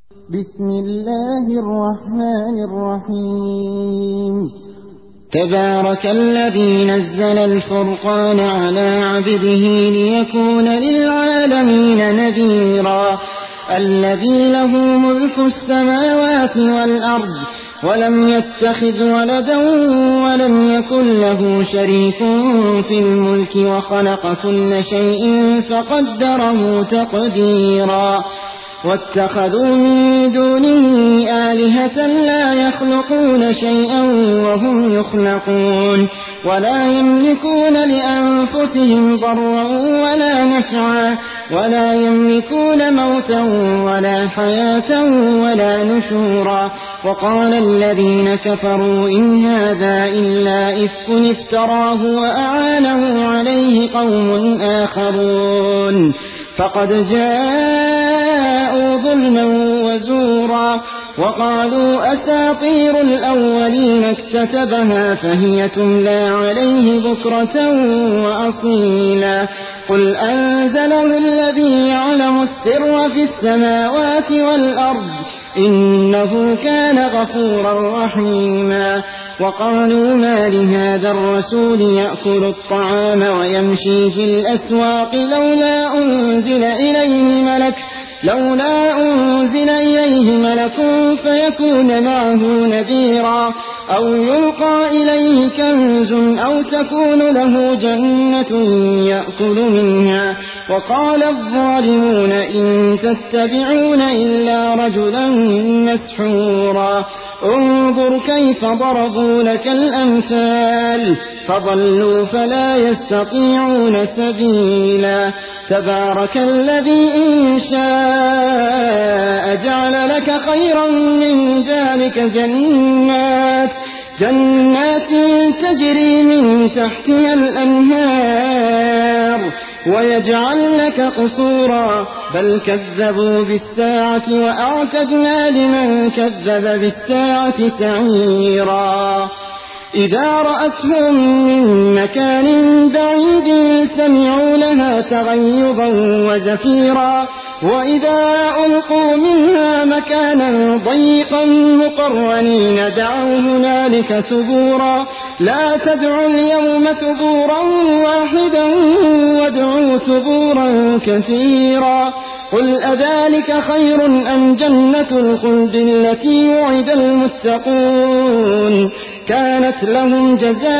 بسم الله الرحمن الرحيم تبارك الذي نزل الفرقان على عبده ليكون للعالمين نذيرا الذي له ملك السماوات والأرض ولم يتخذ ولدا ولم يكن له شريك في الملك وخلق كل شيء فقدره تقديرا واتخذوا من دونه آلهة لا يخلقون شيئا وهم يخلقون ولا يملكون لأنفسهم ضرا ولا نفعا ولا يملكون موتا ولا حياة ولا نشورا وقال الذين كفروا إن هذا إلا إفك افتراه وأعانه عليه قوم آخرون فقد جاءوا ظلما وزورا وقالوا أساطير الأولين اكتتبها فهي تملى عليه بكرة وأصيلا قل أنزله الذي يعلم السر في السماوات والأرض إنه كان غفورا رحيما وقالوا ما لهذا الرسول يأكل الطعام ويمشي في الأسواق لولا أنزل إليه ملك فيكون معه نذيرا أو يلقى إليه كنز أو تكون له جنة يأكل منها وقال الظالمون إن تتبعون إلا رجلا مسحورا انظر كيف ضربوا لك الأمثال فضلوا فلا يستطيعون سبيلا تبارك الذي إن شاء جعل لك خيرا من ذلك جنات تجري من تحتها الأنهار ويجعل لك قصورا بل كذبوا بالساعة وأعتدنا لمن كذب بالساعة سعيرا إذا رأتهم من مكان بعيد سمعوا لها تغيظا وزفيرا وإذا ألقوا منها مكانا ضيقا مقرنين دعوا هنالك ثبورا لا تدعوا اليوم ثبورا واحدا وادعوا ثبورا كثيرا قل أذلك خير أم جنة الخلد التي وعد المتقون كانت لهم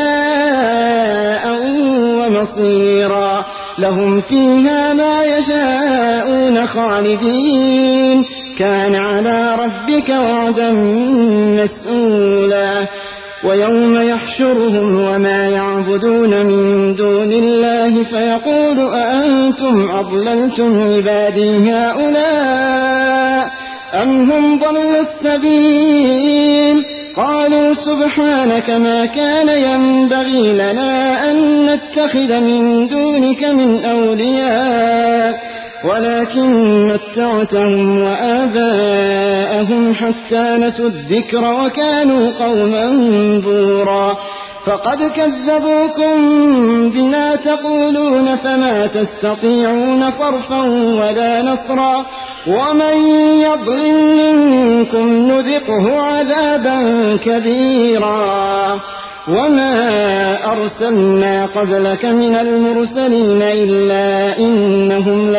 جزاء ومصيرا لهم فيها ما يشاءون خالدين كان على ربك وعدا مسئولا ويوم يحشرهم وما يعبدون من دون الله فيقول أأنتم أضللتم عبادي هؤلاء أم هم ضلوا السبيل قالوا سبحانك ما كان ينبغي لنا أن نتخذ من دونك من أولياء ولكن متعتهم وآباءهم حتى نسوا الذكر وكانوا قوما بورا فقد كذبوكم بما تقولون فما تستطيعون صرفا ولا نصرا ومن يظلم منكم نذقه عذابا كبيرا وما أرسلنا قبلك من المرسلين إلا إنهم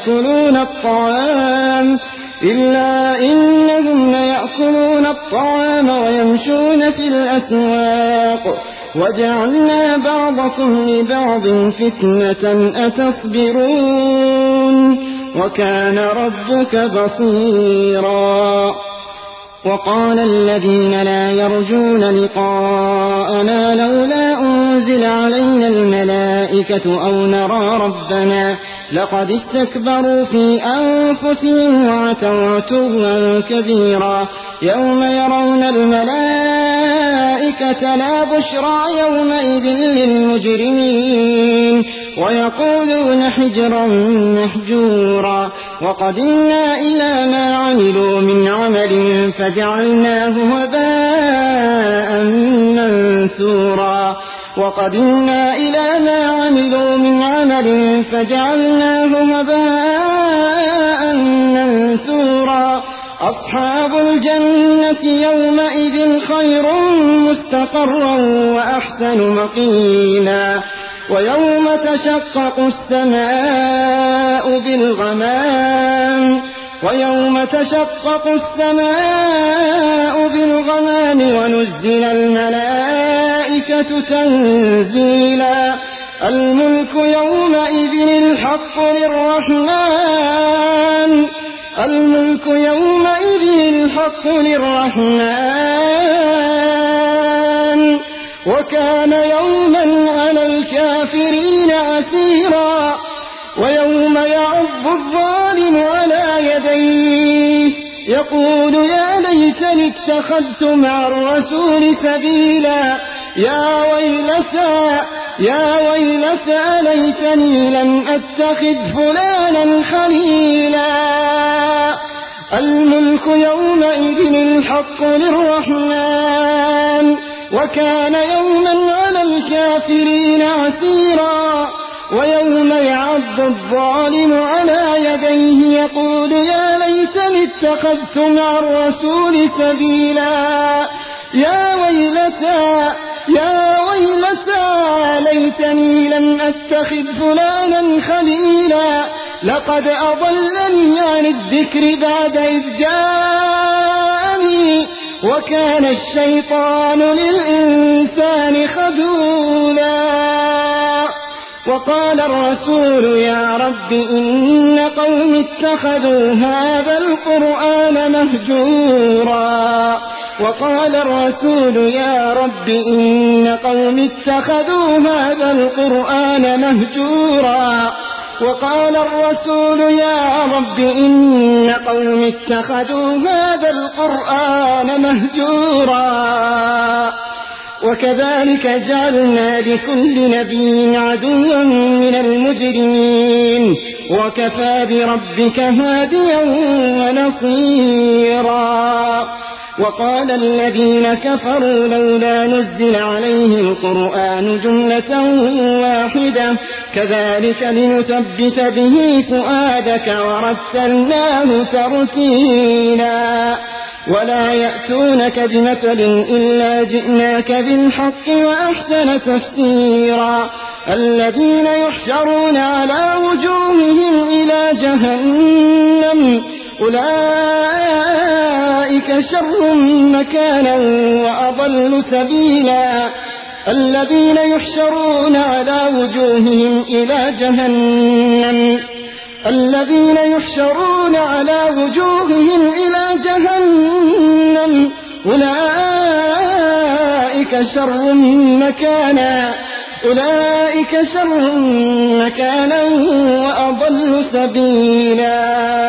ليأكلون الطعام ويمشون في الأسواق وجعلنا بعضكم لبعض فتنة أتصبرون وكان ربك بصيرا وقال الذين لا يرجون لقاءنا لولا أنزل علينا الملائكة أو نرى ربنا لقد استكبروا في أنفسهم وعتوا عتوا كبيرا يوم يرون الملائكة لا بشرى يومئذ للمجرمين ويقولون حجرا محجورا وقدمنا إلى ما عملوا من عمل فجعلناه هباء منثورا وقدمنا إلى ما عملوا من عمل فجعلناه هباء منثورا أصحاب الجنة يومئذ خير مستقرا وأحسن مقيلا ويوم تشقق السماء بالغمام ونزل الملائكة تنزيلا الملك يومئذ الحق للرحمن وكان يوما على الكافرين عسيرا ويوم يعض الظالم على يديه يقول يا ليتني اتخذت مع الرسول سبيلا يا ويلتى ليتني لم أتخذ فلانا خليلا الملك يومئذ الحق للرحمن وكان يوما على الكافرين عسيرا ويوم يعض الظالم على يديه يقول يا ليتني اتخذت مع الرسول سبيلا يا ويلتى ليتني لم أتخذ فلانا خليلا لقد أضلني عن الذكر بعد إذ جاءني وكان الشيطان للإنسان خذولا وقال الرسول يا رب إن قوم اتخذوا هذا القرآن مهجورا وقال الرسول يا رب إن قوم اتخذوا هذا القرآن مهجورا وكذلك جعلنا لكل نبي عدوا من المجرمين وكفى بربك هاديا ونصيرا وقال الذين كفروا لولا نزل عليه القرآن جملة واحدة كذلك لنثبت به فؤادك ورتلناه ترتيلا ولا يأتونك بمثل إلا جئناك بالحق وأحسن تفسيرا الذين يحشرون على وجوههم إلى جهنم أولئك شر مكانا وأضل سبيلا الذين يحشرون على وجوههم إلى جهنم أولئك شر مكانا وأضل سبيلا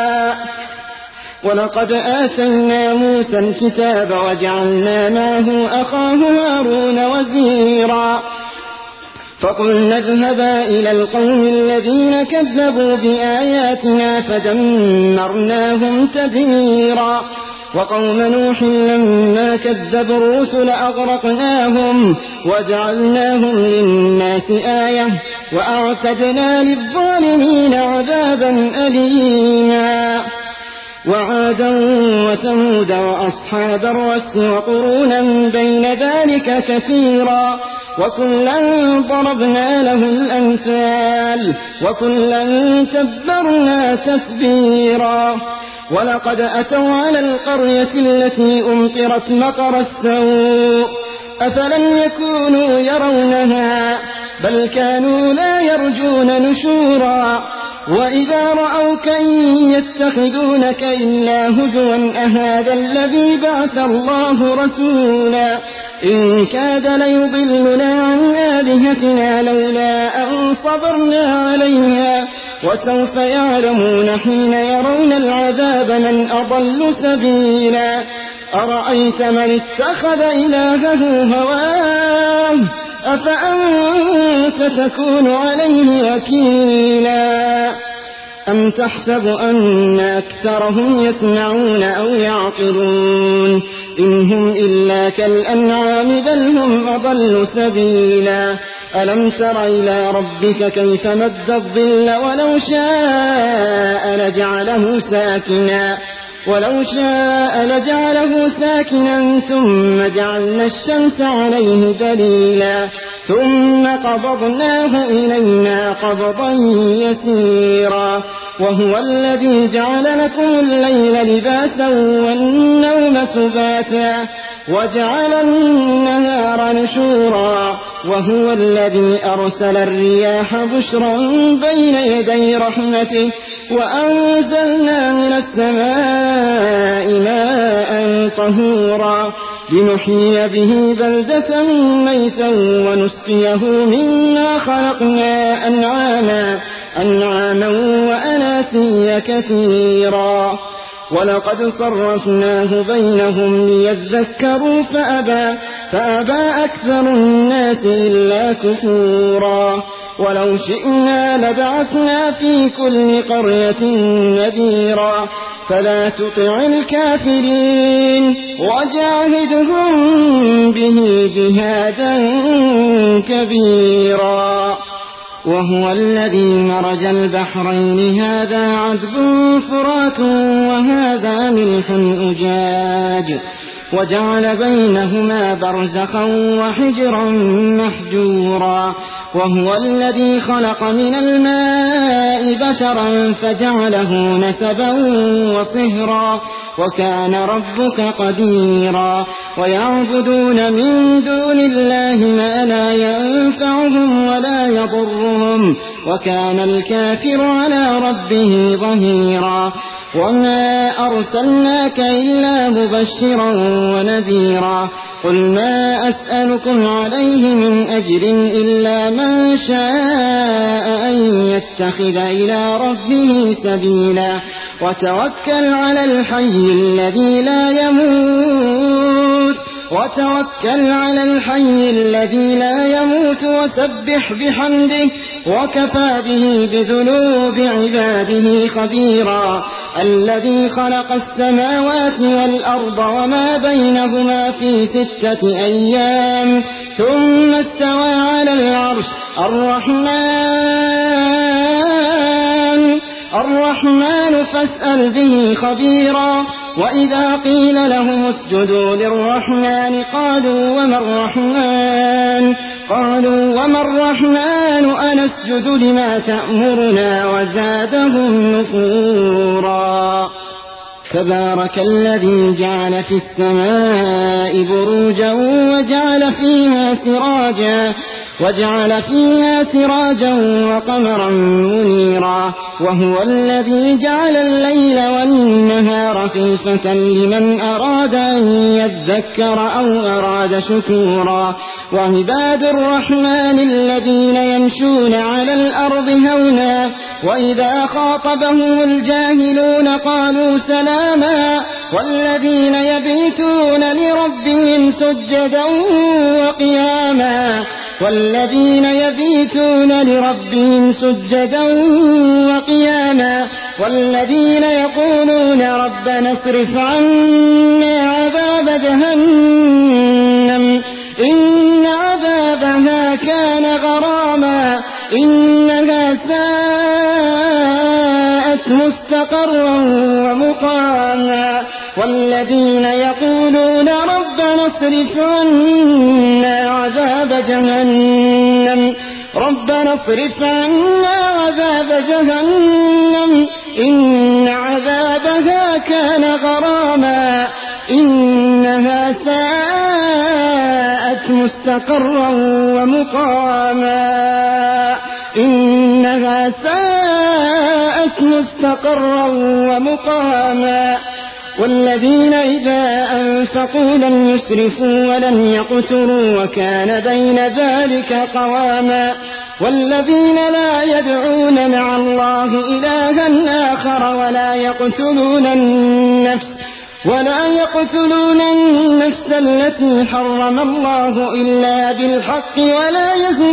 ولقد آتينا موسى الكتاب وجعلنا معه أخاه هارون وزيرا فقلنا اذهبا إلى القوم الذين كذبوا بآياتنا فدمرناهم تدميرا وقوم نوح لما كذبوا الرسل أغرقناهم وجعلناهم للناس آية وأعتدنا للظالمين عذابا أليما وعادا وثمود وأصحاب الرس وقرونا بين ذلك كثيرا وكلا ضربنا له الأمثال وكلا تبرنا تتبيرا ولقد أتوا على القرية التي أمطرت مطر السوء أفلم يكونوا يرونها بل كانوا لا يرجون نشورا وإذا رأوك إن يتخذونك إلا هزوا أهذا الذي بعث الله رسولا إن كاد ليضلنا عن آلهتنا لولا أن صبرنا عليها وسوف يعلمون حين يرون العذاب من أضل سبيلا أرأيت من اتخذ إلهه هواه أفأنت تكون عليه وكيلا أم تحسب أن أكثرهم يسمعون أو يعقلون إن هم إلا كالأنعام بل هم أضل سبيلا ألم تر إلى ربك كيف مد الظل ولو شاء لجعله ساكنا ولو شاء لجعله ساكنا ثم جعلنا الشمس عليه دليلا ثم قبضناه إلينا قبضا يسيرا وهو الذي جعل لكم الليل لباسا والنوم سباتا وجعل النهار نشورا وهو الذي أرسل الرياح بشرا بين يدي رحمته وأنزلنا من السماء ماء طهورا لنحيي به بلدة ميتا ونسقيه مما خلقنا أنعاما وأناسيا كثيرا ولقد صرفناه بينهم ليذكروا فأبى أكثر الناس إلا كفورا ولو شئنا لبعثنا في كل قرية نذيرا فلا تطع الكافرين وجاهدهم به جهادا كبيرا وهو الذي مرج البحرين هذا عذب فرات وهذا ملح أجاج وجعل بينهما برزخا وحجرا محجورا وهو الذي خلق من الماء بشرا فجعله نسبا وصهرا وكان ربك قديرا ويعبدون من دون الله ما لا ينفعهم ولا يضرهم وكان الكافر على ربه ظهيرا وما أرسلناك إلا مبشرا ونذيرا قل ما أسألكم عليه من أجر إلا من شاء أن يتخذ إلى ربه سبيلا وتوكل على الحي الذي لا يموت وسبح بحمده وكفى به بذنوب عباده خبيرا الذي خلق السماوات والأرض وما بينهما في 6 أيام ثم استوى على العرش الرحمن فاسأل به خبيرا وإذا قيل لهم اسجدوا للرحمن قالوا وما الرحمن أنسجد لما تأمرنا وزادهم نفورا تبارك الذي جعل في السماء بروجا وجعل فيها سراجا وقمرا منيرا وهو الذي جعل الليل والنهار خلفة لمن أراد أن يذكر أو أراد شكورا وعباد الرحمن الذين يمشون على الأرض هونا وإذا خاطبهم الجاهلون قالوا سلاما والذين يبيتون لربهم سجدا وقياما والذين يقولون ربنا اصرف عنا عذاب جهنم إن عذابها كان غراما إنها ساءت مستقرا ومقاما والذين يقولون ربنا اصرف عنا عذاب جهنم إن عذابها كان غراما إنها ساءت مستقرا ومقاما والذين إذا أنفقوا لم يسرفوا ولم يقتروا وكان بين ذلك قواما والذين لا يدعون مع الله إلها آخر ولا يقتلون النفس التي حرم الله إلا بالحق ولا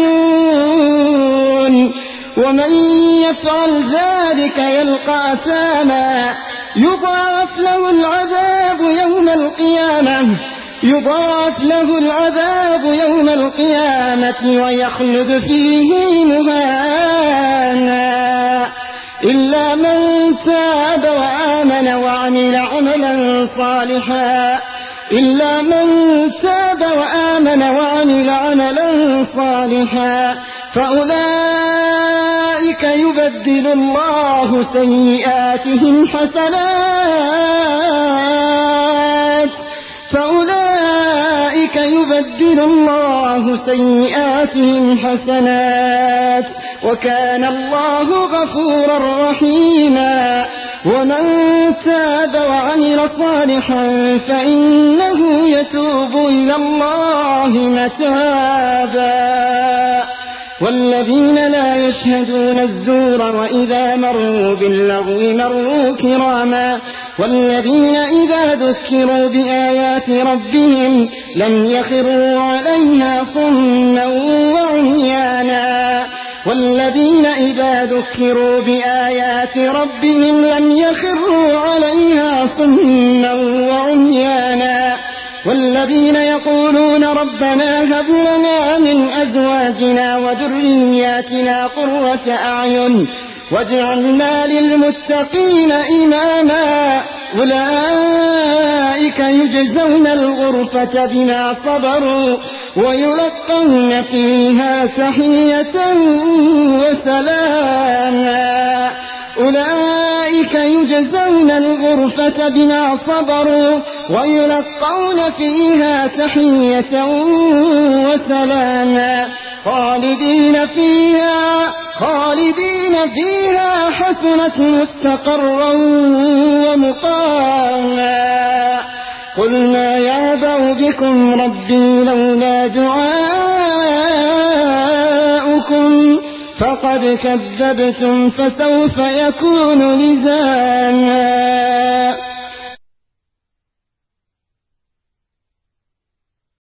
يزنون ومن يفعل ذلك يلقى أثاما يضاعف له العذاب يوم القيامة ويخلد فيه مهانا إلا من تاب وآمن وآمن وعمل عملا صالحا إلا من تاب وآمن وعمل عملا صالحا فأولئك يبدل الله سيئاتهم حسنات وكان الله غفورا رحيما ومن تاب وعمل صالحا فإنه يتوب إلى الله متابا والذين لا يشهدون الزور وإذا مروا باللغو مروا كراما والذين إذا ذكروا بآيات ربهم لم يخروا عليها صما وعميانا والذين إذا ذكروا بآيات ربهم لم يخروا عليها صما وعميانا والذين يقولون ربنا هب لنا من أزواجنا وذرياتنا قرة أعين واجعلنا للمتقين إماما أولئك يجزون الغرفة بما صبروا ويلقون فيها تحية وسلاما أولئك يجزون الغرفة بما صبروا ويلقون فيها تحية وسلاما خالدين فيها حسنت مستقرا ومقاما قل ما يعبأ بكم ربي لولا دعاؤكم فقد كذبتم فسوف يكون لزاما